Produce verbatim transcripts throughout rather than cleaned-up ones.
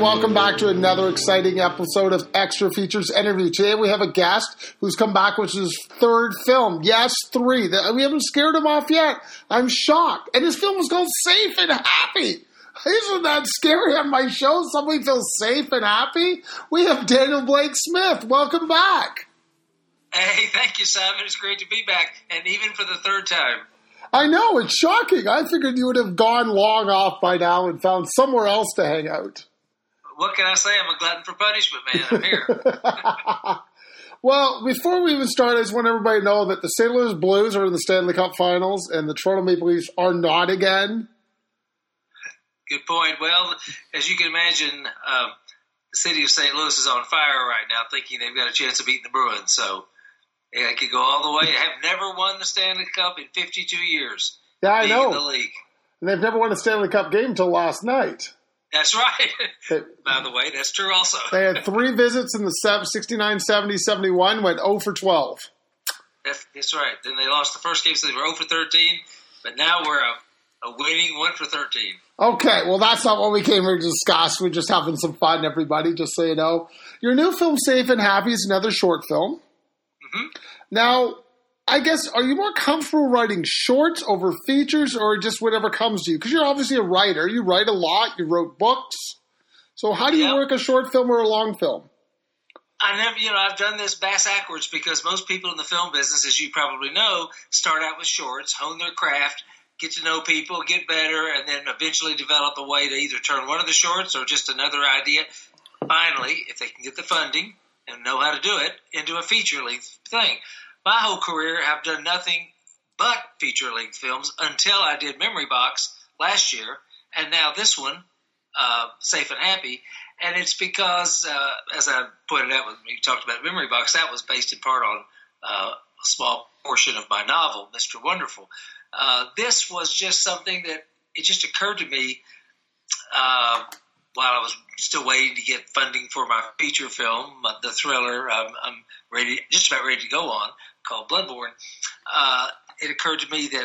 welcome back to another exciting episode of Extra Features Interview. Today we have a guest who's come back with his third film. Yes, three. We haven't scared him off yet. I'm shocked. And his film is called Safe and Happy. Isn't that scary on my show? Somebody feels safe and happy? We have Daniel Blake Smith. Welcome back. Hey, thank you, Simon. It's great to be back, and even for the third time. I know, it's shocking. I figured you would have gone long off by now and found somewhere else to hang out. What can I say? I'm a glutton for punishment, man. I'm here. Well, before we even start, I just want everybody to know that the Saint Louis Blues are in the Stanley Cup Finals, and the Toronto Maple Leafs are not again. Good point. Well, as you can imagine, um, the city of Saint Louis is on fire right now, thinking they've got a chance of beating the Bruins. So yeah, it could go all the way. They have never won the Stanley Cup in fifty-two years. Yeah, I know. In the league. And they've never won a Stanley Cup game until last night. That's right. They, By the way, that's true also. They had three visits in the sixty-nine, seventy, seventy-one, went oh for twelve. That's, that's right. Then they lost the first game, so they were oh for thirteen. But now we're a, a winning one for thirteen. Okay, well, that's not what we came here to discuss. We're just having some fun, everybody, just so you know. Your new film, Safe and Happy, is another short film. Mm-hmm. Now, I guess, are you more comfortable writing shorts over features or just whatever comes to you? Because you're obviously a writer. You write a lot. You wrote books. So how do you yep. work a short film or a long film? I never, you know, I've done this bass-ackwards because most people in the film business, as you probably know, start out with shorts, hone their craft, get to know people, get better, and then eventually develop a way to either turn one of the shorts or just another idea, finally, if they can get the funding and know how to do it, into a feature-length thing. My whole career, I've done nothing but feature-length films until I did Memory Box last year, and now this one, uh, Safe and Happy. And it's because, uh, as I pointed out when we talked about Memory Box, that was based in part on uh, a small portion of my novel, Mister Wonderful. Uh, this was just something that it just occurred to me uh, while I was still waiting to get funding for my feature film, uh, the thriller um, I'm ready, just about ready to go on, called Bloodborne. Uh, it occurred to me that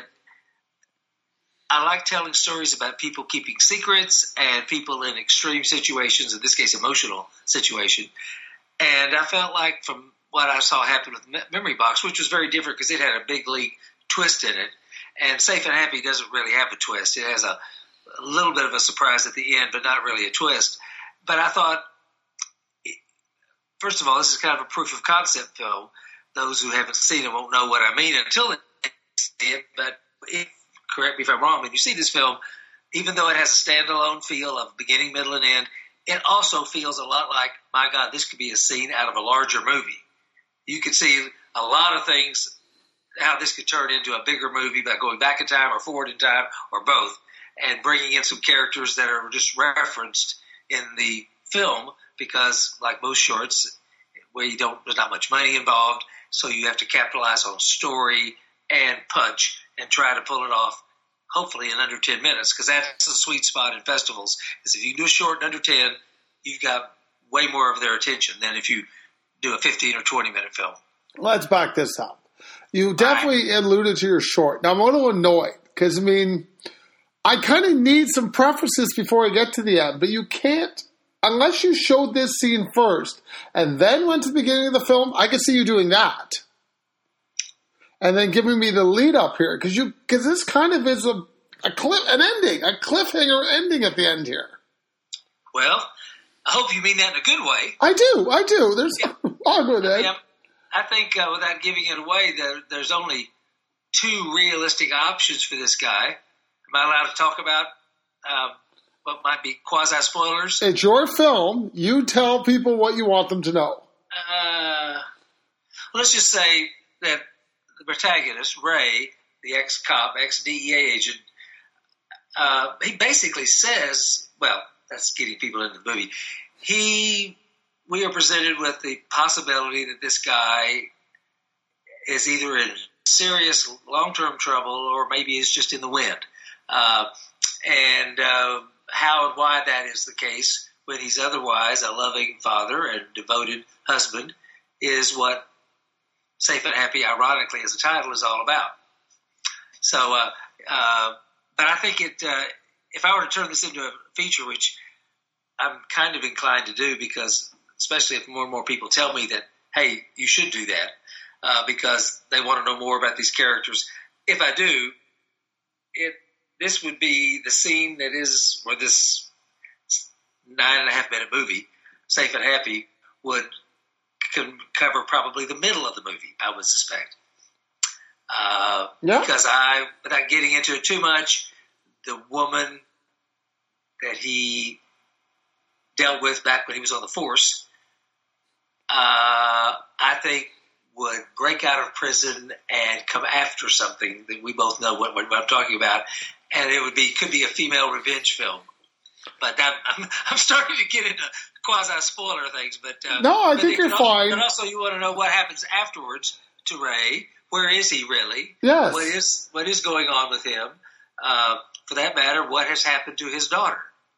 I like telling stories about people keeping secrets and people in extreme situations, in this case, emotional situation. And I felt like from what I saw happen with Me- Memory Box, which was very different because it had a big league twist in it, and Safe and Happy doesn't really have a twist. It has a, a little bit of a surprise at the end, but not really a twist. But I thought, first of all, this is kind of a proof of concept film. Those who haven't seen it won't know what I mean until they see it. But if, correct me if I'm wrong, when you see this film, even though it has a standalone feel of beginning, middle, and end, it also feels a lot like, my God, this could be a scene out of a larger movie. You could see a lot of things, how this could turn into a bigger movie by going back in time or forward in time or both, and bringing in some characters that are just referenced in the film because, like most shorts, where you don't, there's not much money involved, so you have to capitalize on story and punch and try to pull it off, hopefully in under ten minutes, because that's the sweet spot in festivals, is if you do a short in under ten, you've got way more of their attention than if you do a fifteen or twenty minute film. Let's back this up. You definitely right. alluded to your short. Now, I'm a little annoyed because, I mean, I kind of need some prefaces before I get to the end, but you can't, unless you showed this scene first and then went to the beginning of the film, I could see you doing that. And then giving me the lead up here, because you, because this kind of is a, a cliff, an ending, a cliffhanger ending at the end here. Well, I hope you mean that in a good way. I do, I do. There's, yeah. I'll go there. Yeah. I think uh, without giving it away, there, there's only two realistic options for this guy. Am I allowed to talk about um, what might be quasi-spoilers? It's your film. You tell people what you want them to know. Uh, let's just say that the protagonist, Ray, the ex-cop, ex-D E A agent, uh, he basically says, well, that's getting people into the movie, he... we are presented with the possibility that this guy is either in serious long-term trouble or maybe is just in the wind. Uh, and uh, how and why that is the case when he's otherwise a loving father and devoted husband is what Safe and Happy, ironically, as a title, is all about. So, uh, uh, but I think it, uh, if I were to turn this into a feature, which I'm kind of inclined to do, because especially if more and more people tell me that, hey, you should do that, uh, because they want to know more about these characters. If I do, it this would be the scene that is, or this nine and a half minute movie, Safe and Happy, would co- cover probably the middle of the movie, I would suspect. Uh, yeah. Because I, without getting into it too much, the woman that he dealt with back when he was on the force, uh, I think would break out of prison and come after something that we both know what, what I'm talking about, and it would be could be a female revenge film. But that, I'm, I'm starting to get into quasi spoiler things. But uh, no, I but think you're also, fine. But also, you want to know what happens afterwards to Ray. Where is he really? Yes. What is what is going on with him? Uh, for that matter, what has happened to his daughter?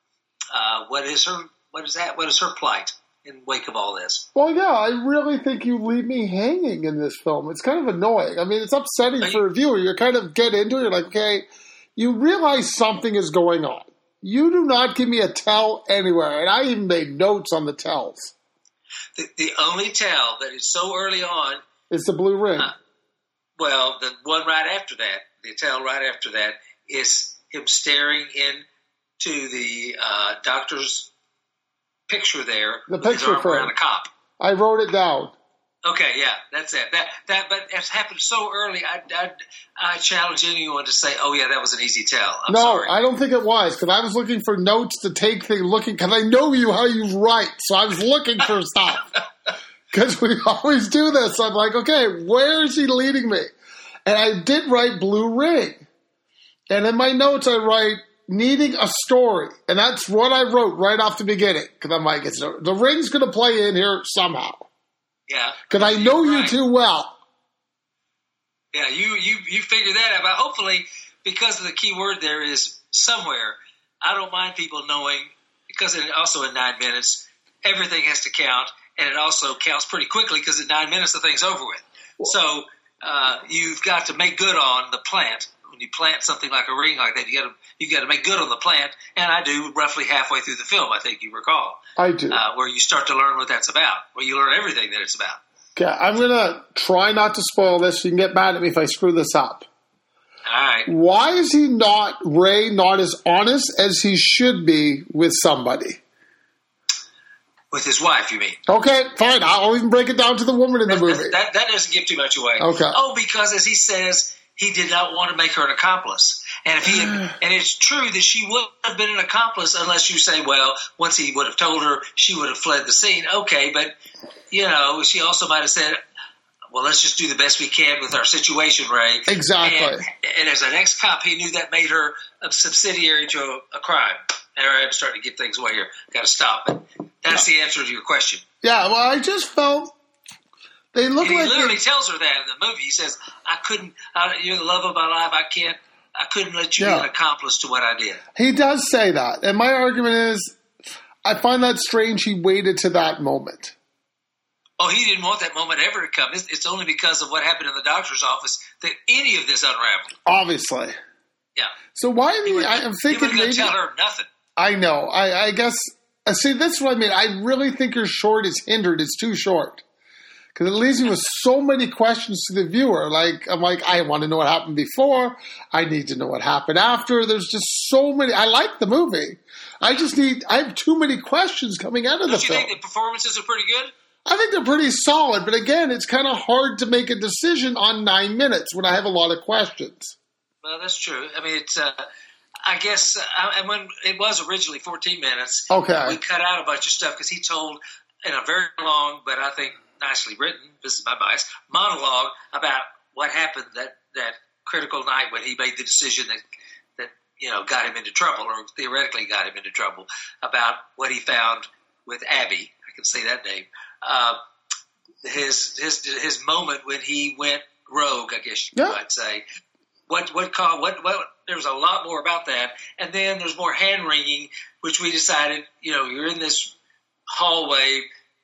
Uh, what is her what is that? What is her plight in wake of all this? Well, yeah, I really think you leave me hanging in this film. It's kind of annoying. I mean, it's upsetting Are for you, a viewer. You kind of get into it. You're like, okay, you realize something is going on. You do not give me a tell anywhere, and I even made notes on the tells. The, the only tell that is so early on is the blue ring. Uh, well, the one right after that, the tell right after that, is him staring into the uh, doctor's picture there, the with picture his arm around a cop. I wrote it down. Okay, yeah, that's it. That that, but it's happened so early. I, I, I challenge anyone to say, "Oh yeah, that was an easy tell." I'm no, sorry. I don't think it was, because I was looking for notes to take things, looking because I know you how you write, so I was looking for stuff. Because we always do this. I'm like, okay, where is he leading me? And I did write blue ring, and in my notes I write needing a story, and that's what I wrote right off the beginning. Because I'm like, it's, the ring's going to play in here somehow. Yeah, because I know right. you too well. Yeah, you you you figure that out. But hopefully, because of the key word there is somewhere. I don't mind people knowing, because it also in nine minutes everything has to count, and it also counts pretty quickly because in nine minutes the thing's over with. Well, so uh, you've got to make good on the plant. When you plant something like a ring like that, you got to you got to make good on the plant, and I do roughly halfway through the film. I think you recall. I do. Uh, where you start to learn what that's about, where you learn everything that it's about. Okay, I'm gonna try not to spoil this. You can get mad at me if I screw this up. All right. Why is he not Ray not as honest as he should be with somebody? With his wife, you mean? Okay, fine. I'll even break it down to the woman in the that, movie. That, that doesn't give too much away. Okay. Oh, because as he says, he did not want to make her an accomplice. And if he had, and it's true that she would have been an accomplice unless you say, well, once he would have told her, she would have fled the scene. Okay, but, you know, she also might have said, well, let's just do the best we can with our situation, Ray. Exactly. And, and as an ex-cop, he knew that made her a subsidiary to a, a crime. All right, I'm starting to give things away here. Got to stop. But that's yeah. the answer to your question. Yeah, well, I just felt they look and like he literally they, tells her that in the movie. He says, "I couldn't. I, you're the love of my life. I can't. I couldn't let you yeah. be an accomplice to what I did." He does say that, and my argument is, I find that strange. He waited to that moment. Oh, he didn't want that moment ever to come. It's, it's only because of what happened in the doctor's office that any of this unraveled. Obviously. Yeah. So why? He I, I'm thinking he maybe tell her nothing. I know. I, I guess. Uh, see, that's what I mean. I really think your short is hindered. It's too short. Because it leaves me with so many questions to the viewer. Like, I'm like, I want to know what happened before. I need to know what happened after. There's just so many. I like the movie. I just need, I have too many questions coming out of Don't the you film. think the performances are pretty good? I think they're pretty solid. But again, it's kind of hard to make a decision on nine minutes when I have a lot of questions. Well, that's true. I mean, it's, uh, I guess, uh, and when it was originally fourteen minutes, okay, we cut out a bunch of stuff because he told in a very long, but I think nicely written, this is my bias, monologue about what happened that, that critical night when he made the decision that, that, you know, got him into trouble, or theoretically got him into trouble, about what he found with Abby. I can say that name. Uh, his, his, his moment when he went rogue, I guess you yeah. might say. What, what, call, what, what, there was a lot more about that. And then there's more hand wringing, which we decided, you know, you're in this hallway,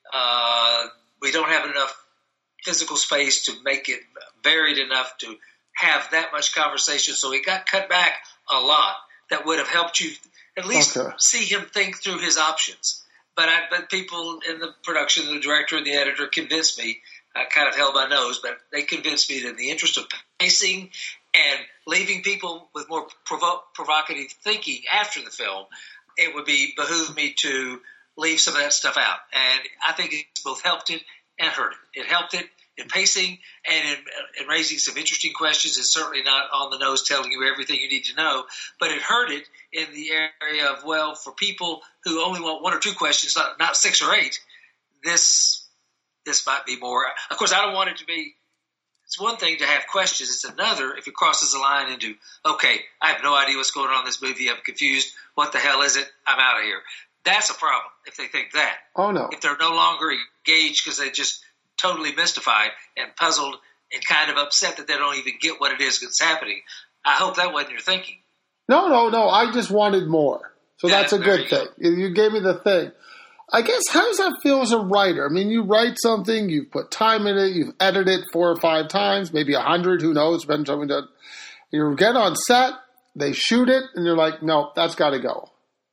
uh, we don't have enough physical space to make it varied enough to have that much conversation. So it got cut back a lot. That would have helped you. at least Okay. see him think through his options. But I, but people in the production, the director and the editor convinced me. I kind of held my nose, but they convinced me that in the interest of pacing and leaving people with more provo- provocative thinking after the film, it would be behoove me to leave some of that stuff out. And I think it both helped it and hurt it. It helped it in pacing and in, in raising some interesting questions. It's certainly not on the nose telling you everything you need to know, but it hurt it in the area of, well, for people who only want one or two questions, not, not six or eight, this this might be more. Of course, I don't want it to be, it's one thing to have questions. It's another if it crosses the line into, okay, I have no idea what's going on in this movie. I'm confused. What the hell is it? I'm out of here. That's a problem if they think that. Oh, no. If they're no longer engaged because they just totally mystified and puzzled and kind of upset that they don't even get what it is that's happening. I hope that wasn't your thinking. No, no, no. I just wanted more. So Yeah, that's a there good you thing. You gave me the thing. I guess, how does that feel as a writer? I mean, you write something, you've put time in it, you've edited it four or five times, maybe a hundred, who knows, depends on what you get on set, they shoot it, and you're like, no, that's got to go.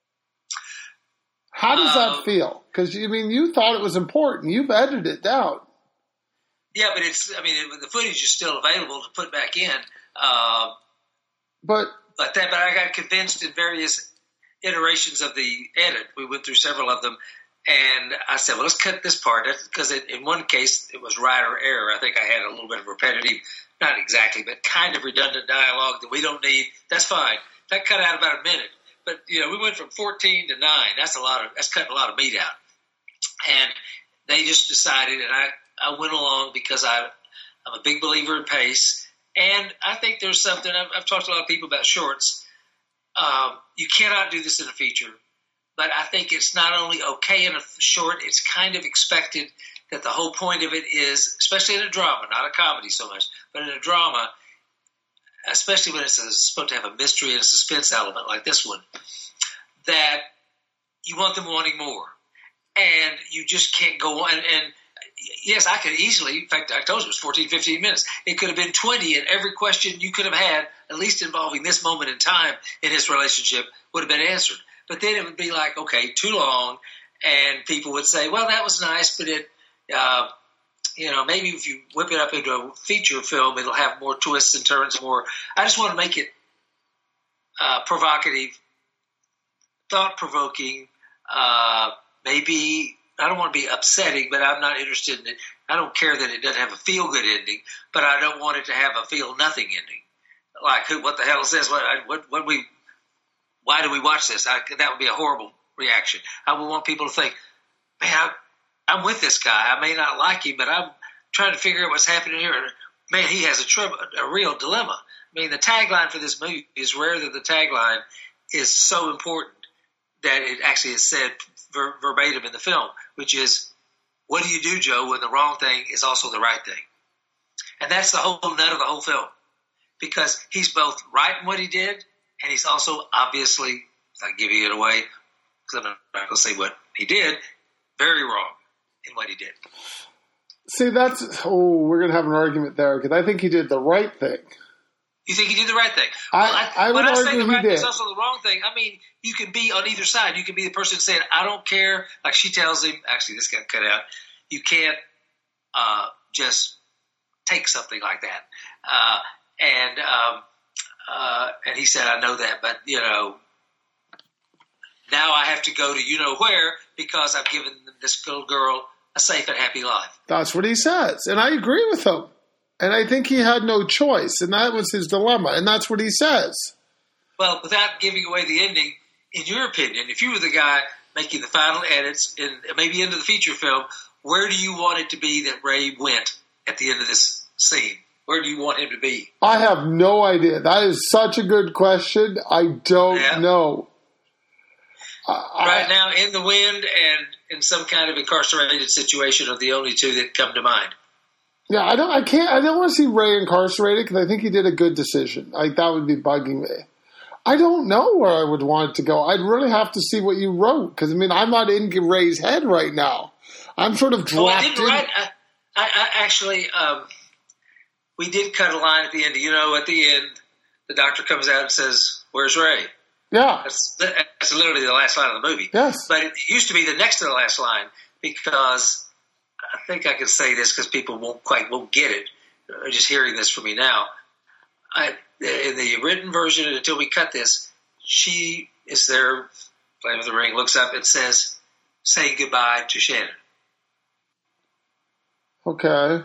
How does Uh, that feel? Because, I mean, you thought it was important. You've edited it down. Yeah, but it's, I mean, it, the footage is still available to put back in. Uh, But, but that, but I got convinced in various iterations of the edit. We went through several of them. And I said, well, let's cut this part. Because in one case, it was writer error. I think I had a little bit of repetitive, not exactly, but kind of redundant dialogue that we don't need. That's fine. That cut out about a minute. But, you know, we went from fourteen to nine. That's a lot of, that's cutting a lot of meat out. And they just decided, and I, I went along because I, I'm a big believer in pace. And I think there's something, I've, I've talked to a lot of people about shorts. Um, you cannot do this in a feature. But I think it's not only okay in a short, it's kind of expected that the whole point of it is, especially in a drama, not a comedy so much, but in a drama, especially when it's a, supposed to have a mystery and a suspense element like this one, that you want them wanting more. And you just can't go on. And, and yes, I could easily, in fact, I told you it was fourteen, fifteen minutes. It could have been twenty, and every question you could have had, at least involving this moment in time in his relationship, would have been answered. But then it would be like, okay, too long, and people would say, well, that was nice, but it, uh, you know, maybe if you whip it up into a feature film, it'll have more twists and turns, more. I just want to make it uh, provocative, thought-provoking, uh, maybe, I don't want to be upsetting, but I'm not interested in it. I don't care that it doesn't have a feel-good ending, but I don't want it to have a feel-nothing ending. Like, who, what the hell is this? What, what, what we... Why do we watch this? I, that would be a horrible reaction. I would want people to think, man, I, I'm with this guy. I may not like him, but I'm trying to figure out what's happening here. Man, he has a, tri- a real dilemma. I mean, the tagline for this movie is rare that the tagline is so important that it actually is said ver- verbatim in the film, which is, what do you do, Joe, when the wrong thing is also the right thing? And that's the whole nut of the whole film, because he's both right in what he did, and he's also obviously, not giving it away, because I'm not going to say what he did, very wrong in what he did. see, that's, oh, we're going to have an argument there, because I think he did the right thing. You think he did the right thing? I, well, I, I would when I say argue the he right thing did. is also the wrong thing, I mean, you can be on either side. You can be the person saying, I don't care, like she tells him, actually this got cut out, you can't uh, just take something like that. Uh, and um, uh, and he said, I know that, but, you know, now I have to go to you know where because I've given this little girl a safe and happy life. That's what he says. And I agree with him. And I think he had no choice. And that was his dilemma. And that's what he says. Well, without giving away the ending, in your opinion, if you were the guy making the final edits and maybe into the feature film, where do you want it to be that Ray went at the end of this scene? Where do you want him to be? I have no idea. That is such a good question. I don't Yeah. know. Right I, now, in the wind and in some kind of incarcerated situation are the only two that come to mind. yeah, I don't. I can't. I don't want to see Ray incarcerated because I think he did a good decision. Like that would be bugging me. I don't know where I would want it to go. I'd really have to see what you wrote because I mean I'm not in Ray's head right now. I'm sort of Oh, I dropped didn't in. write. I, I, I actually, um, we did cut a line at the end. You know, at the end, the doctor comes out and says, "Where's Ray?" Yeah. That's, that's literally the last line of the movie. Yes. But it used to be the next to the last line because I think I can say this because people won't quite won't get it. Uh, just hearing this from me now. I, in the written version, until we cut this, she is there, playing with the ring, looks up and says, saying goodbye to Shannon. Okay.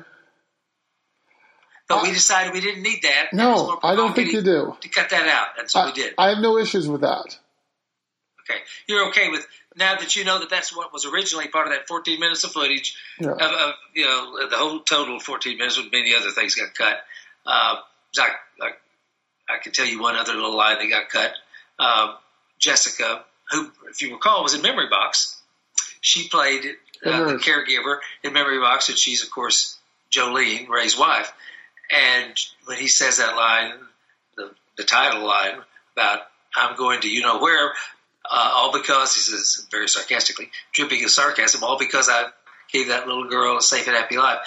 But I, we decided we didn't need that. No, I don't think you do. To cut that out. And so I, we did. I have no issues with that. Okay. You're okay with, now that you know that that's what was originally part of that fourteen minutes of footage, Yeah. of, of you know, the whole total fourteen minutes with many other things got cut. Uh, I, I, I can tell you one other little line that got cut. Um, Jessica, who, if you recall, was in Memory Box. She played uh, the caregiver in Memory Box, and she's, of course, Jolene, Ray's wife. And when he says that line, the, the title line about I'm going to you know where, uh, all because, he says very sarcastically, dripping of sarcasm, all because I gave that little girl a safe and happy life.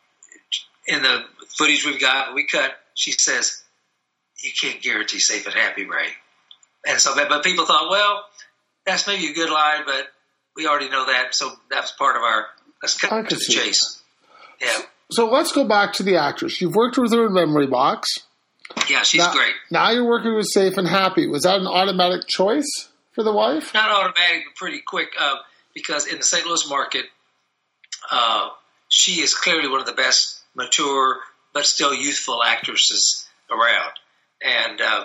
In the footage we've got, we cut, she says, you can't guarantee safe and happy, Ray. And so, but people thought, well, that's maybe a good line, but we already know that, so that's part of our, let's cut to the chase. That. Yeah. So let's go back to the actress. You've worked with her in Memory Box. Yeah, she's now, great. Now you're working with Safe and Happy. Was that an automatic choice for the wife? Not automatic, but pretty quick, uh, because in the Saint Louis market, uh, she is clearly one of the best mature but still youthful actresses around. And uh,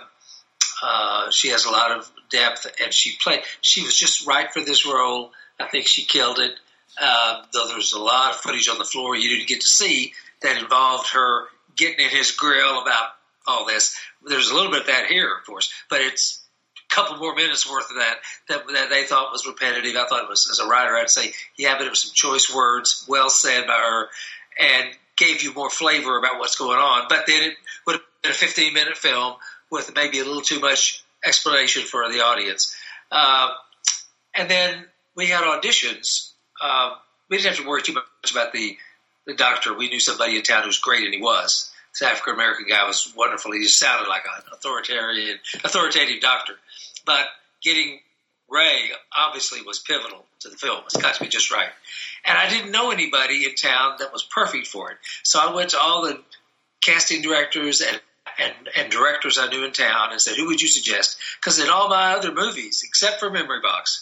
uh, she has a lot of depth, and she played. She was just right for this role. I think she killed it. Uh, though there's a lot of footage on the floor you didn't get to see that involved her getting in his grill about all this. There's a little bit of that here, of course, but it's a couple more minutes worth of that that, that they thought was repetitive. I thought it was, as a writer, I'd say, yeah, but it was some choice words, well said by her, and gave you more flavor about what's going on. But then it would have been a fifteen-minute film with maybe a little too much explanation for the audience. Uh, and then we had auditions. Uh, we didn't have to worry too much about the, the doctor. We knew somebody in town who was great, and he was. This African-American guy was wonderful. He just sounded like an authoritarian, authoritative doctor. But getting Ray obviously was pivotal to the film. It's got to be just right. And I didn't know anybody in town that was perfect for it. So I went to all the casting directors and, and, and directors I knew in town and said, who would you suggest? Because in all my other movies, except for Memory Box,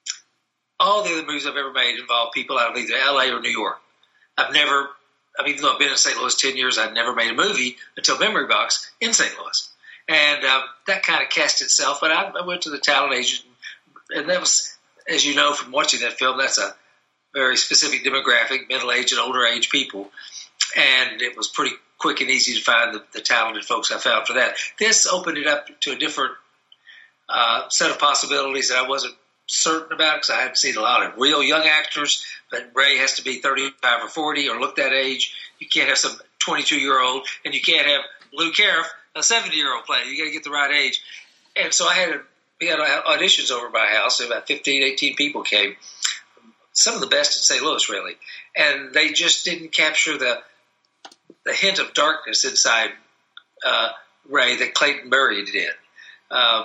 all the other movies I've ever made involve people out of either L A or New York. I've never, I mean, even though I've been in Saint Louis ten years, I'd never made a movie until Memory Box in Saint Louis. And uh, that kind of cast itself. But I, I went to the talent agent, and that was, as you know from watching that film, that's a very specific demographic, middle-aged and older-age people. And it was pretty quick and easy to find the, the talented folks I found for that. This opened it up to a different uh, set of possibilities that I wasn't certain about because I hadn't seen a lot of real young actors, but Ray has to be thirty-five or forty or look that age. You can't have some twenty-two-year-old, and you can't have Lou Cariff, a seventy-year-old playing. You got to get the right age. And so I had a, we had auditions over my house. So about fifteen, eighteen people came, some of the best in Saint Louis, really. And they just didn't capture the the hint of darkness inside uh, Ray that Clayton Murray did. Uh,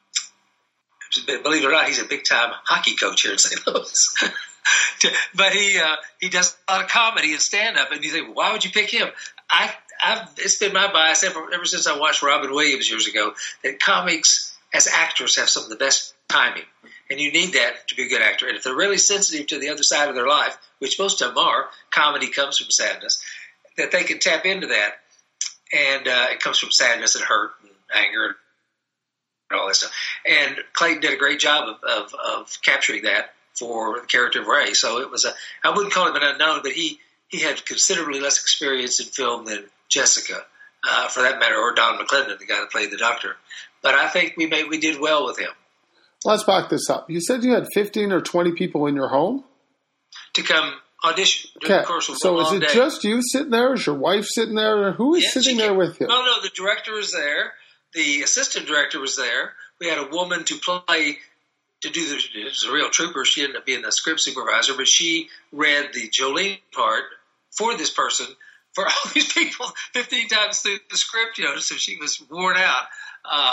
Believe it or not, he's a big-time hockey coach here in Saint Louis. But he uh, he does a lot of comedy and stand-up, and you think, well, why would you pick him? I, I've it's been my bias ever, ever since I watched Robin Williams years ago that comics as actors have some of the best timing, and you need that to be a good actor. And if they're really sensitive to the other side of their life, which most of them are, comedy comes from sadness, that they can tap into that, and uh, it comes from sadness and hurt and anger and and all that stuff. And Clayton did a great job of, of, of capturing that for the character of Ray. So it was a, I wouldn't call him an unknown, but he, he had considerably less experience in film than Jessica, uh, for that matter, or Don McClendon, the guy that played the doctor. But I think we made, we did well with him. Let's back this up. You said you had fifteen or twenty people in your home? To come audition. Okay. So is it day. just you sitting there? Is your wife sitting there? Who is yeah, sitting there came, with you? No, no, the director was there. The assistant director was there. We had a woman to play, to do the, it was a real trooper. She ended up being the script supervisor, but she read the Jolene part for this person, for all these people, fifteen times through the script, you know, so she was worn out. Uh,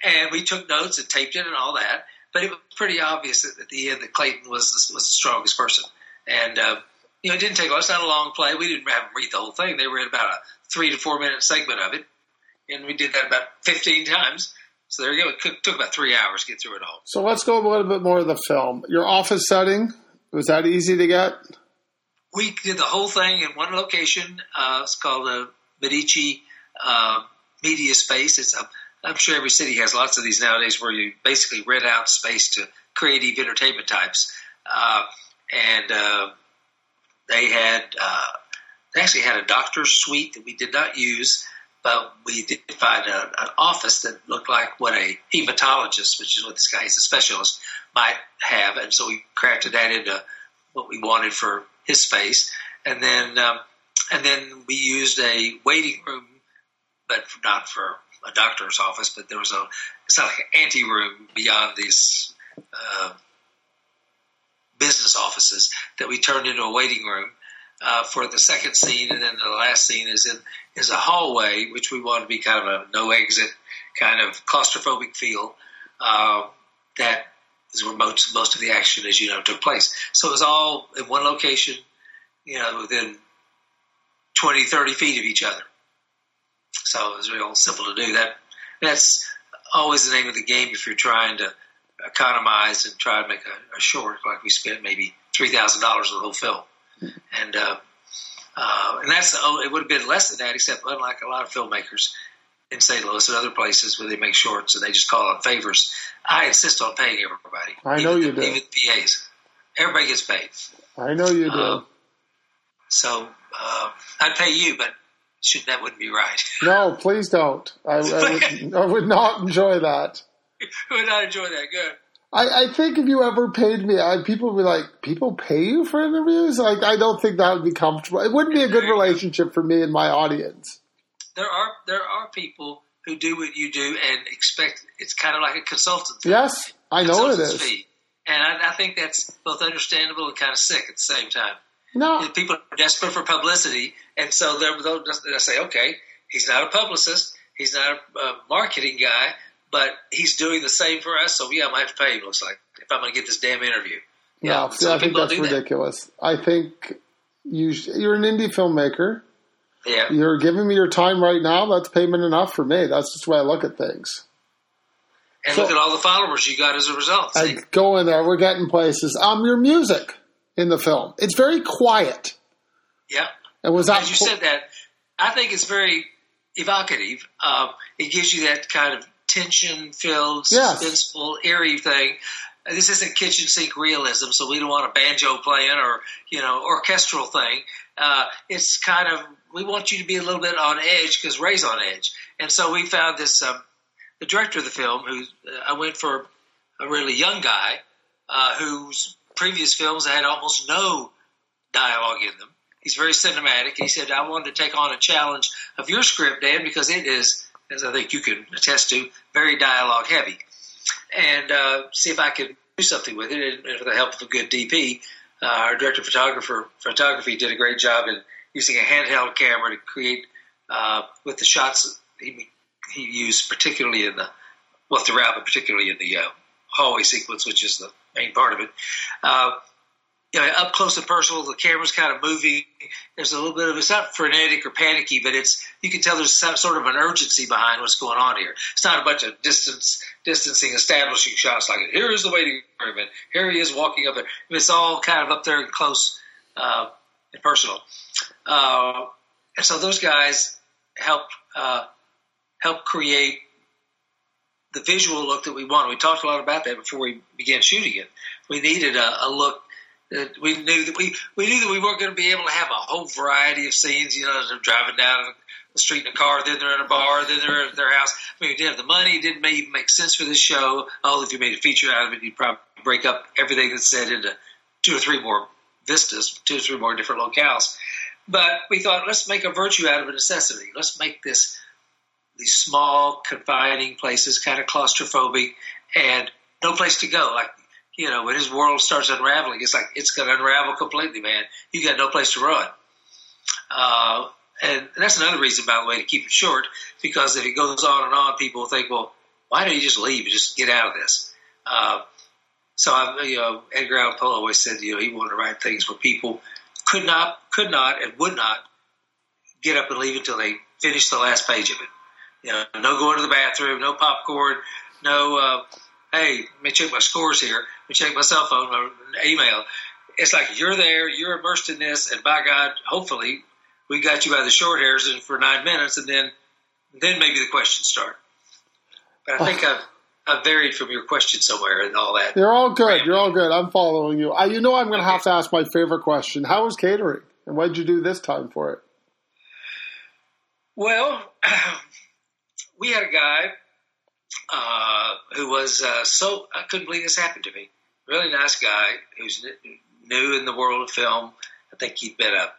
and we took notes and taped it and all that. But it was pretty obvious that at the end that Clayton was the, was the strongest person. And, uh, you know, it didn't take long. It's not a long play. We didn't have them read the whole thing. They read about a three to four minute segment of it. And we did that about fifteen times. So there you go. It took about three hours to get through it all. So let's go a little bit more of the film. Your office setting, was that easy to get? We did the whole thing in one location. Uh, it's called the Medici uh, Media Space. It's a I'm sure every city has lots of these nowadays where you basically rent out space to creative entertainment types. Uh, and uh, they had uh, they actually had a doctor's suite that we did not use, but we did find a, an office that looked like what a hematologist, which is what this guy is a specialist, might have. And so we crafted that into what we wanted for his space. And then um, and then we used a waiting room, but not for a doctor's office, but there was a, it's not like an anteroom beyond these uh, business offices that we turned into a waiting room uh, for the second scene. And then the last scene is in, is a hallway, which we wanted to be kind of a no exit kind of claustrophobic feel. Uh, that is where most, most of the action, as you know, took place. So it was all in one location, you know, within twenty, thirty feet of each other. So it was real simple to do that. That's always the name of the game if you're trying to economize and try to make a, a short. Like we spent maybe three thousand dollars on the whole film, and uh, uh, and that's oh, it would have been less than that. Except unlike a lot of filmmakers in Saint Louis and other places where they make shorts and they just call on favors, I insist on paying everybody. I know even, you do. Even P As, everybody gets paid. I know you do. Uh, so uh, I'd pay you, but. Should that wouldn't be right. No, please don't. I, I, would, I would not enjoy that. I would not enjoy that. Good. I, I think if you ever paid me, I, people would be like, people pay you for interviews? Like, I don't think that would be comfortable. It wouldn't be a good relationship for me and my audience. There are there are people who do what you do and expect it's kind of like a consultancy. Yes, I know it is. Fee. And I, I think that's both understandable and kind of sick at the same time. No. People are desperate for publicity, and so they'll, they'll just they'll say, okay, he's not a publicist, he's not a, a marketing guy, but he's doing the same for us, so yeah, I might have to pay him, looks like, if I'm going to get this damn interview. No, yeah, see, I think that's ridiculous. That. I think you, you're an indie filmmaker. Yeah. You're giving me your time right now. That's payment enough for me. That's just the way I look at things. And so, look at all the followers you got as a result. I go in there. We're getting places. Um, your music in the film. It's very quiet. Yeah. And was that As you said that, I think it's very evocative. Um, it gives you that kind of tension-filled, yes. suspenseful, eerie thing. This isn't kitchen sink realism, so we don't want a banjo playing or, you know, orchestral thing. Uh, it's kind of, we want you to be a little bit on edge because Ray's on edge. And so we found this, um, the director of the film, who uh, I went for a really young guy uh, whose previous films had almost no dialogue in them. He's very cinematic. He said, I wanted to take on a challenge of your script, Dan, because it is, as I think you can attest to, very dialogue heavy. And uh, see if I could do something with it. And with the help of a good D P, uh, our director of photographer, photography did a great job in using a handheld camera to create, uh, with the shots he, he used, particularly in the, well, throughout, but particularly in the uh, hallway sequence, which is the main part of it. Uh, you know, up close and personal, the camera's kind of moving. There's a little bit of, it's not frenetic or panicky, but it's, you can tell there's some sort of an urgency behind what's going on here. It's not a bunch of distance, distancing, establishing shots like, here is the waiting room, and here he is walking up there. I mean, it's all kind of up there and close uh, and personal. Uh, and so those guys helped, uh, helped create the visual look that we wanted. We talked a lot about that before we began shooting it. We needed a, a look that we knew that we, we knew that we weren't going to be able to have a whole variety of scenes. You know, they're driving down the street in a car, then they're in a bar, then they're at their house. I mean, we didn't have the money. It didn't even make sense for this show. Oh, if you made a feature out of it, you'd probably break up everything that's said into two or three more vistas, two or three more different locales. But we thought, let's make a virtue out of a necessity. Let's make this these small, confining places, kind of claustrophobic, and no place to go. Like, you know, when his world starts unraveling, it's like it's going to unravel completely, man. You got no place to run. Uh, and that's another reason, by the way, to keep it short, because if it goes on and on, people will think, well, why don't you just leave and just get out of this? Uh, so, I, you know, Edgar Allan Poe always said, you know, he wanted to write things where people could not, could not, and would not get up and leave until they finished the last page of it. You know, no going to the bathroom, no popcorn, no, uh, hey, let me check my scores here, let me check my cell phone or email. It's like you're there, you're immersed in this, and by God, hopefully, we got you by the short hairs for nine minutes, and then then maybe the questions start. But I think I've, I've varied from your question somewhere and all that. You're all good. You're all good. I'm following you. I, you know I'm going to have to ask my favorite question. How was catering? And what did you do this time for it? Well, we had a guy uh, who was uh, so – I couldn't believe this happened to me. Really nice guy who's new in the world of film. I think he'd been a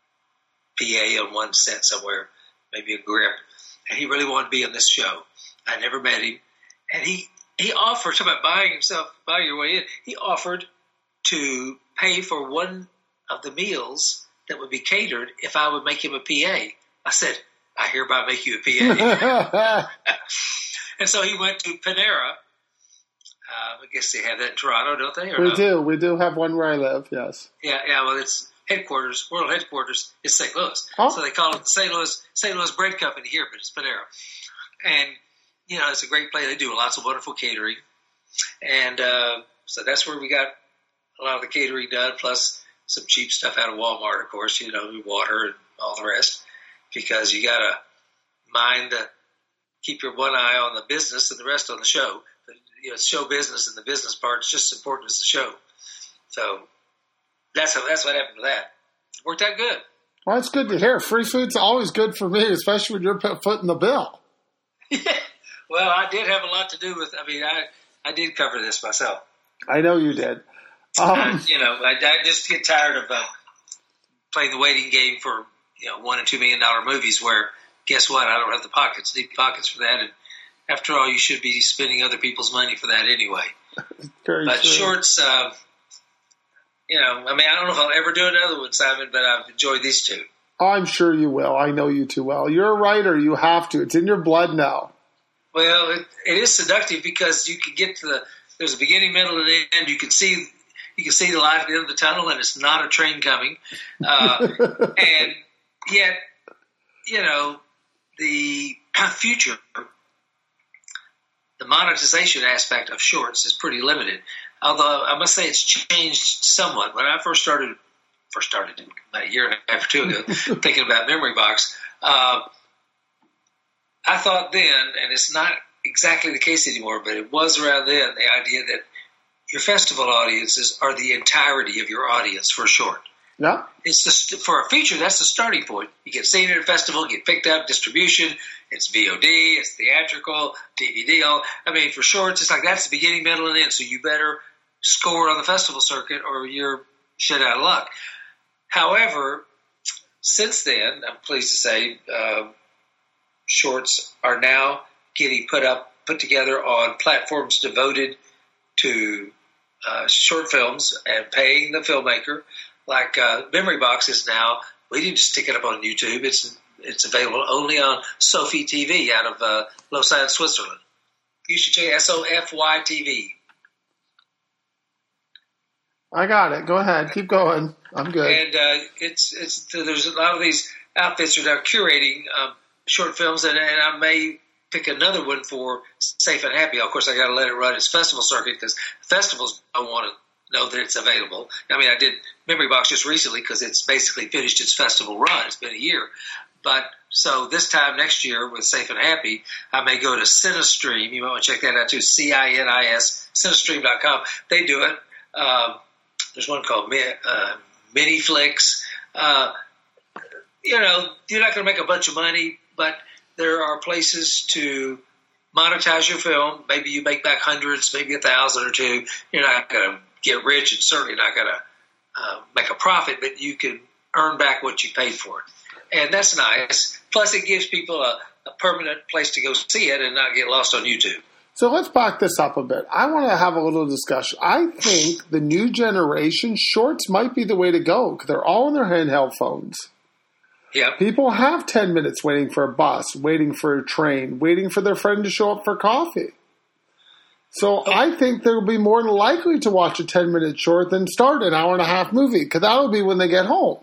P A on one set somewhere, maybe a grip. And he really wanted to be on this show. I never met him. And he, he offered, talking about buying himself, buying your way in, he offered to pay for one of the meals that would be catered if I would make him a P A. I said, I hereby make you a P A. And so he went to Panera. Uh, I guess they have that in Toronto, don't they? Or we no? do. We do have one where I live, yes. Yeah, yeah. Well, it's headquarters, world headquarters is Saint Louis. Oh. So they call it the Saint Louis Saint Louis Bread Company here, but it's Panera. And, you know, it's a great place. They do lots of wonderful catering. And uh, so that's where we got a lot of the catering done, plus some cheap stuff out of Walmart, of course, you know, water and all the rest, because you got to mind to keep your one eye on the business and the rest on the show. But, you know, it's show business, and the business part is just as important as the show. So that's how, that's what happened to that. It worked out good. Well, that's good to hear. Free food's always good for me, especially when you're footing the bill. Yeah. Well, I did have a lot to do with, I mean, I, I did cover this myself. I know you did. Um, I, you know, I, I just get tired of uh, playing the waiting game for, you know, one and two million dollar movies where, guess what, I don't have the pockets, deep pockets for that. And after all, you should be spending other people's money for that anyway. Very but true. shorts, uh, you know, I mean, I don't know if I'll ever do another one, Simon, but I've enjoyed these two. I'm sure you will. I know you too well. You're a writer. You have to. It's in your blood now. Well, it, it is seductive because you can get to the, there's a beginning, middle, and end. You can see, you can see the light at the end of the tunnel, and it's not a train coming. Uh, and yet, you know, the future, the monetization aspect of shorts is pretty limited. Although I must say it's changed somewhat. When I first started, first started about a year and a half or two ago, thinking about Memory Box, uh, I thought then, and it's not exactly the case anymore, but it was around then, the idea that your festival audiences are the entirety of your audience for a short. Yeah. It's just, for a feature, that's the starting point. You get seen at a festival, get picked up, distribution, it's V O D, it's theatrical, D V D. All, I mean, for shorts, it's like that's the beginning, middle, and end. So you better score on the festival circuit or you're shit out of luck. However, since then, I'm pleased to say, uh, shorts are now getting put up, put together on platforms devoted to uh, short films and paying the filmmaker. Like uh, Memory Box is now, we didn't just stick it up on YouTube. It's it's available only on Sophie T V out of uh, Lausanne, Switzerland. You should check S O F Y T V. I got it. Go ahead. Keep going. I'm good. And uh, it's it's there's a lot of these outfits that are curating um, short films, and, and I may pick another one for Safe and Happy. Of course, I got to let it run its festival circuit because festivals don't want to know that it's available. I mean, I did Memory Box just recently because it's basically finished its festival run. It's been a year. But so this time next year with Safe and Happy, I may go to Cinestream. You might want to check that out too, C I N I S, Cinestream dot com. They do it. Um, there's one called uh, Miniflix. Uh, you know, you're not going to make a bunch of money, but there are places to monetize your film. Maybe you make back hundreds, maybe a thousand or two. You're not going to get rich and certainly not going to uh, make a profit, but you can earn back what you paid for it. And that's nice. Plus, it gives people a, a permanent place to go see it and not get lost on YouTube. So let's back this up a bit. I want to have a little discussion. I think the new generation, shorts might be the way to go because they're all on their handheld phones. Yeah. People have ten minutes waiting for a bus, waiting for a train, waiting for their friend to show up for coffee. So I think they'll be more likely to watch a ten-minute short than start an hour and a half movie, because that'll be when they get home.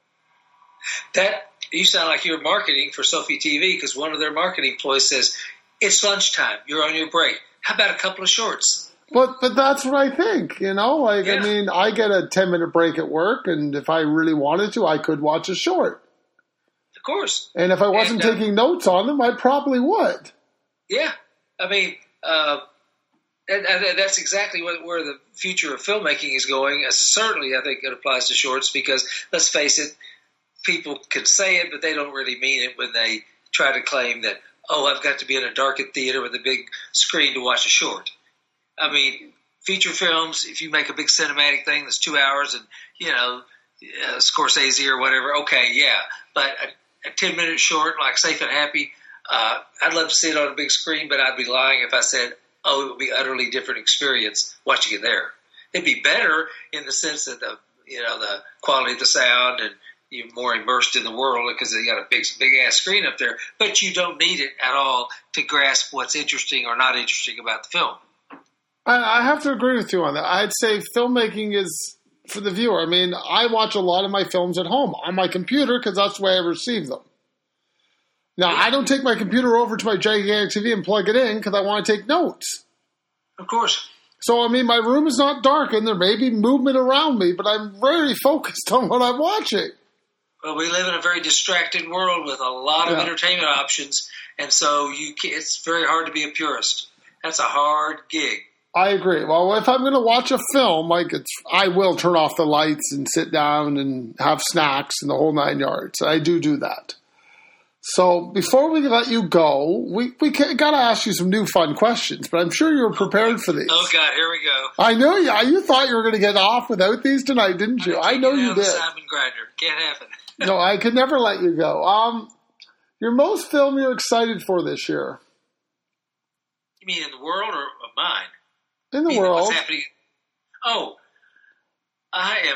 That you sound like you're marketing for Sophie T V, because one of their marketing employees says, it's lunchtime, you're on your break. How about a couple of shorts? But but that's what I think, you know? Like, yeah. I mean, I get a ten-minute break at work, and if I really wanted to, I could watch a short. Of course. And if I wasn't and, uh, taking notes on them, I probably would. Yeah. I mean, uh, and, and that's exactly what, where the future of filmmaking is going. Uh, certainly, I think it applies to shorts because, let's face it, people can say it, but they don't really mean it when they try to claim that, oh, I've got to be in a darkened theater with a big screen to watch a short. I mean, feature films, if you make a big cinematic thing that's two hours and, you know, uh, Scorsese or whatever, okay, yeah. But a, a ten-minute short like Safe and Happy, uh, I'd love to see it on a big screen, but I'd be lying if I said, oh, it would be an utterly different experience watching it there. It'd be better in the sense that the, you know, the quality of the sound and you're more immersed in the world because they got a big, big ass screen up there, but you don't need it at all to grasp what's interesting or not interesting about the film. I, I have to agree with you on that. I'd say filmmaking is for the viewer. I mean, I watch a lot of my films at home on my computer because that's the way I receive them. Now, I don't take my computer over to my gigantic T V and plug it in because I want to take notes. Of course. So, I mean, my room is not darkened. There may be movement around me, but I'm very focused on what I'm watching. Well, we live in a very distracted world with a lot of yeah. entertainment options, and so you can, it's very hard to be a purist. That's a hard gig. I agree. Well, if I'm going to watch a film, like it's, I will turn off the lights and sit down and have snacks and the whole nine yards. I do do that. So before we let you go, we we got to ask you some new fun questions, but I'm sure you were prepared for these. Oh, God, here we go. I know you. You thought you were going to get off without these tonight, didn't you? I, I know you did. Simon Grinder. Can't happen. No, I could never let you go. Um, your most film you're excited for this year? You mean in the world or of mine? In the world. What's happening? Oh, I am.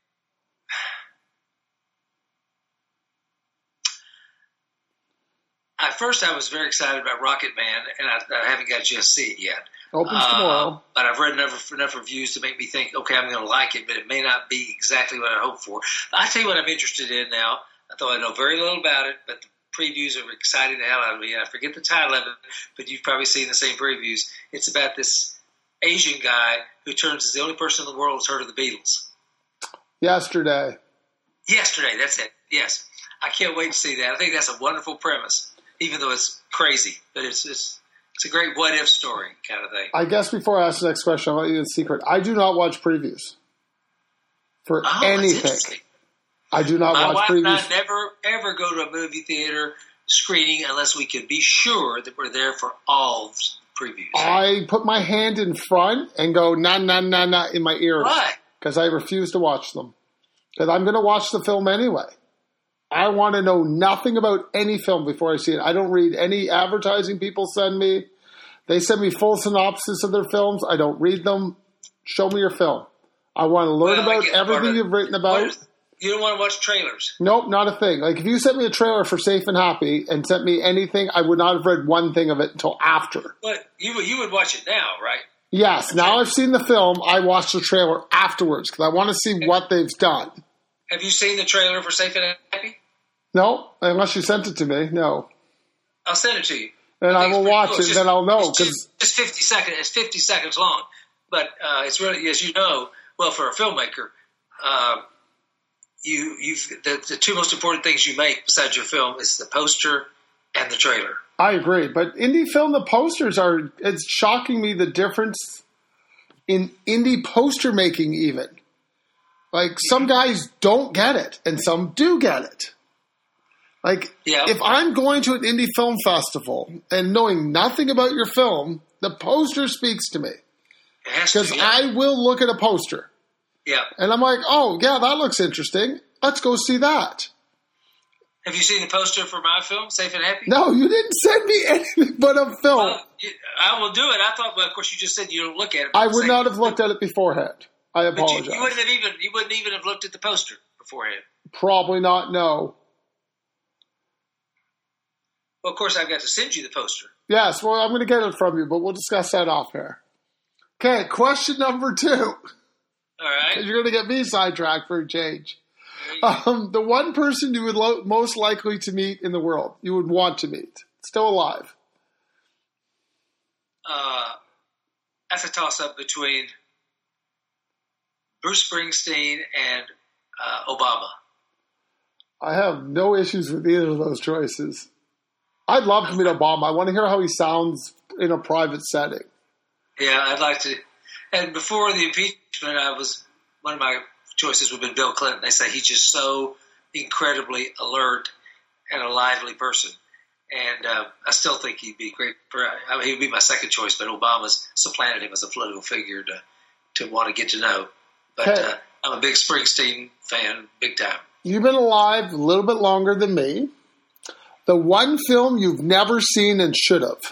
At first, I was very excited about Rocket Man, and I, I haven't got a chance to see it yet. Opens uh, tomorrow. But I've read enough, enough reviews to make me think, okay, I'm going to like it, but it may not be exactly what I hoped for. I tell you what I'm interested in now. I thought I know very little about it, but the previews are exciting the hell out of me. I forget the title of it, but you've probably seen the same previews. It's about this Asian guy who turns as the only person in the world who's heard of the Beatles. Yesterday. Yesterday, that's it. Yes. I can't wait to see that. I think that's a wonderful premise, even though it's crazy. But it's it's, it's a great what-if story kind of thing. I guess before I ask the next question, I'll let you in secret. I do not watch previews for oh, anything. I do not My watch wife previews. and I never, ever go to a movie theater screening unless we can be sure that we're there for all previews. I put my hand in front and go, nah, nah, nah, nah, in my ears. Why? Because I refuse to watch them. Because I'm going to watch the film anyway. I want to know nothing about any film before I see it. I don't read any advertising people send me. They send me full synopsis of their films. I don't read them. Show me your film. I want to learn well, about everything you've written about. You don't want to watch trailers? Nope, not a thing. Like, if you sent me a trailer for Safe and Happy and sent me anything, I would not have read one thing of it until after. But you would, you would watch it now, right? Yes. Now I've seen the film, I watch the trailer afterwards because I want to see what they've done. Have you seen the trailer for Safe and Happy? No, unless you sent it to me. No. I'll send it to you. And I, I will watch cool. it, just, then I'll know. It's just, just fifty seconds. It's fifty seconds long. But uh, it's really, as you know, well, for a filmmaker, uh, you, you've the, the two most important things you make besides your film is the poster and the trailer. I agree. But indie film, the posters are, it's shocking me the difference in indie poster making even. Like, some guys don't get it, and some do get it. Like, yeah. If I'm going to an indie film festival and knowing nothing about your film, the poster speaks to me. Because yeah. I will look at a poster. Yeah. And I'm like, oh, yeah, that looks interesting. Let's go see that. Have you seen the poster for my film, Safe and Happy? No, you didn't send me anything but a film. Well, I will do it. I thought, well, of course, you just said you don't look at it. I would not have looked at it beforehand. I apologize. But you, you wouldn't have even you wouldn't even have looked at the poster beforehand. Probably not. No. Well, of course, I've got to send you the poster. Yes. Well, I'm going to get it from you, but we'll discuss that off air. Okay, question number two. All right. You're going to get me sidetracked for a change. Um, the one person you would lo- most likely to meet in the world, you would want to meet, still alive. Uh, that's a toss-up between Bruce Springsteen and uh, Obama. I have no issues with either of those choices. I'd love to meet Obama. I want to hear how he sounds in a private setting. Yeah, I'd like to. And before the impeachment, I was one of my choices would have been Bill Clinton. They say he's just so incredibly alert and a lively person. And uh, I still think he'd be great. For, I mean, he'd be my second choice, but Obama's supplanted him as a political figure to to want to get to know. But hey, uh, I'm a big Springsteen fan, big time. You've been alive a little bit longer than me. The one film you've never seen and should have.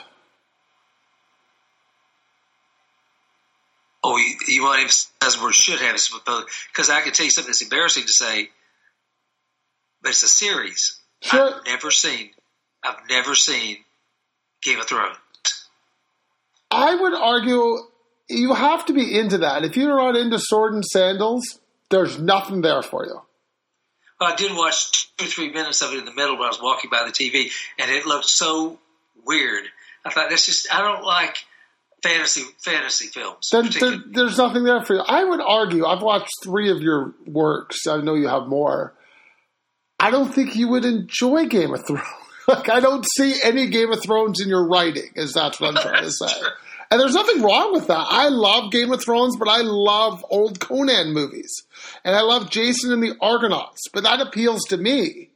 Oh, you, you want him as the word should have, because I can tell you something that's embarrassing to say, but it's a series. Sure. I've never seen. I've never seen Game of Thrones. I would argue you have to be into that. If you're not into sword and sandals, there's nothing there for you. Well, I did watch two or three minutes of it in the middle when I was walking by the T V, and it looked so weird. I thought, that's just, I don't like fantasy fantasy films. Then there, there's nothing there for you. I would argue, I've watched three of your works. I know you have more. I don't think you would enjoy Game of Thrones. Like, I don't see any Game of Thrones in your writing, is that's what I'm trying to say. True. And there's nothing wrong with that. I love Game of Thrones, but I love old Conan movies. And I love Jason and the Argonauts, but that appeals to me.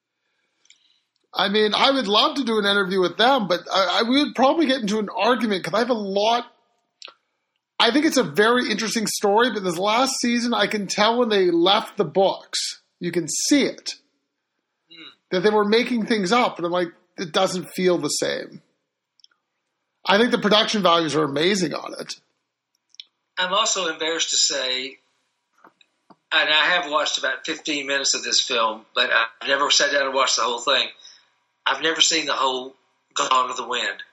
I mean, I would love to do an interview with them, but I, I we would probably get into an argument because I have a lot. I think it's a very interesting story, but this last season, I can tell when they left the books, you can see it, mm. that they were making things up, and I'm like, it doesn't feel the same. I think the production values are amazing on it. I'm also embarrassed to say, and I have watched about fifteen minutes of this film, but I've never sat down and watched the whole thing. I've never seen the whole Gone with the Wind.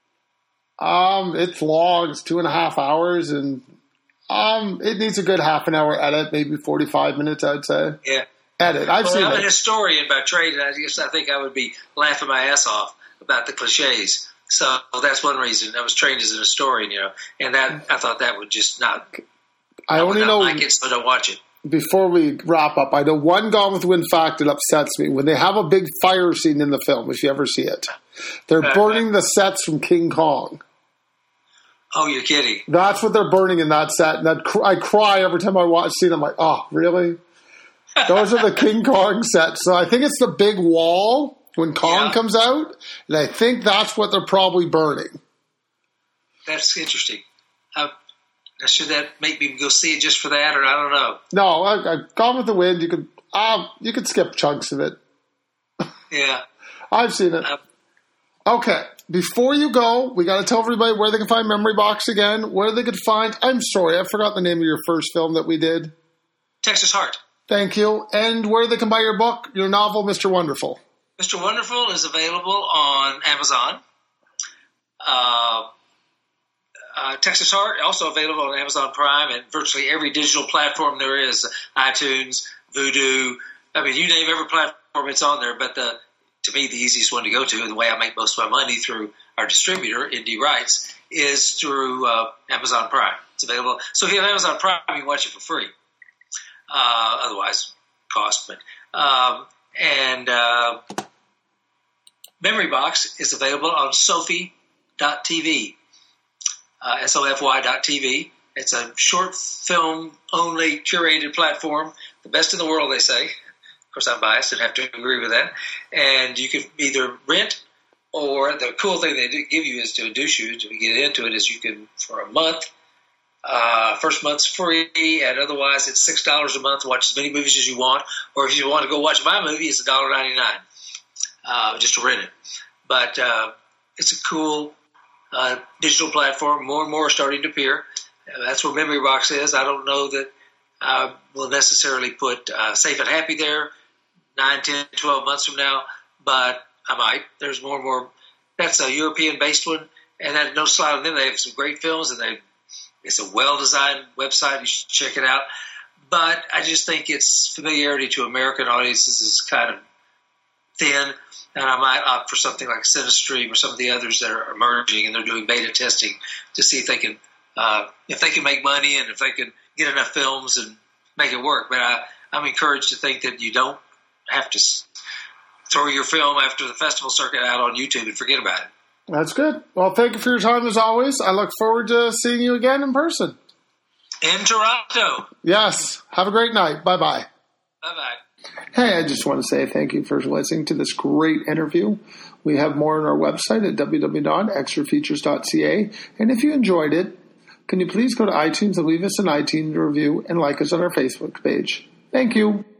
Um, it's long. It's two and a half hours, and um, it needs a good half an hour edit, maybe forty-five minutes, I'd say. Yeah. Edit. I've well, seen I'm it. a historian by trade, and I guess I think I would be laughing my ass off about the cliches. So that's one reason. I was trained as an historian, you know, and that I thought that would just not. I, I only would not know. like it, so don't watch it. Before we wrap up, I know one Gone with the Wind fact that upsets me. When they have a big fire scene in the film, if you ever see it, they're burning the sets from King Kong. Oh, you're kidding. That's what they're burning in that set. And that cr- I cry every time I watch scene. I'm like, oh, really? Those are the King Kong sets. So I think it's the big wall when Kong yeah. comes out. And I think that's what they're probably burning. That's interesting. Uh, should that make me go see it just for that, or I don't know? No, I, I, Gone with the Wind, you could uh, you could skip chunks of it. Yeah. I've seen it. Uh, okay. Before you go, we got to tell everybody where they can find Memory Box again, where they could find, I'm sorry, I forgot the name of your first film that we did. Texas Heart. Thank you. And where they can buy your book, your novel, Mister Wonderful. Mister Wonderful is available on Amazon. Uh, uh, Texas Heart, also available on Amazon Prime and virtually every digital platform there is, iTunes, Vudu. I mean, you name every platform, it's on there, but the to me, the easiest one to go to, and the way I make most of my money through our distributor, Indie Rights, is through uh, Amazon Prime. It's available. So if you have Amazon Prime, you can watch it for free. Uh, otherwise, cost. But um, and uh, Memory Box is available on Sofy dot T V, uh, S O F Y dot T V. It's a short film only curated platform, the best in the world, they say. Of course, I'm biased and have to agree with that. And you can either rent, or the cool thing they do give you is to induce you to get into it is you can, for a month, uh, first month's free, and otherwise it's six dollars a month to watch as many movies as you want. Or if you want to go watch my movie, it's one dollar ninety-nine uh, just to rent it. But uh, it's a cool uh, digital platform. More and more are starting to appear. Uh, that's where Memory Box is. I don't know that I will necessarily put uh, Safe and Happy there nine, ten, twelve months from now, but I might. There's more and more. That's a European-based one, and that no slide on them. They have some great films, and they It's a well-designed website. You should check it out. But I just think its familiarity to American audiences is kind of thin, and I might opt for something like Cinestream or some of the others that are emerging, and they're doing beta testing to see if they can uh, if they can make money and if they can get enough films and make it work. But I, I'm encouraged to think that you don't have to throw your film after the festival circuit out on YouTube and forget about it. That's good. Well, thank you for your time as always. I look forward to seeing you again in person. In Toronto. Yes. Have a great night. Bye-bye. Bye-bye. Hey, I just want to say thank you for listening to this great interview. We have more on our website at w w w dot extra features dot c a. And if you enjoyed it, can you please go to iTunes and leave us an iTunes review and like us on our Facebook page. Thank you.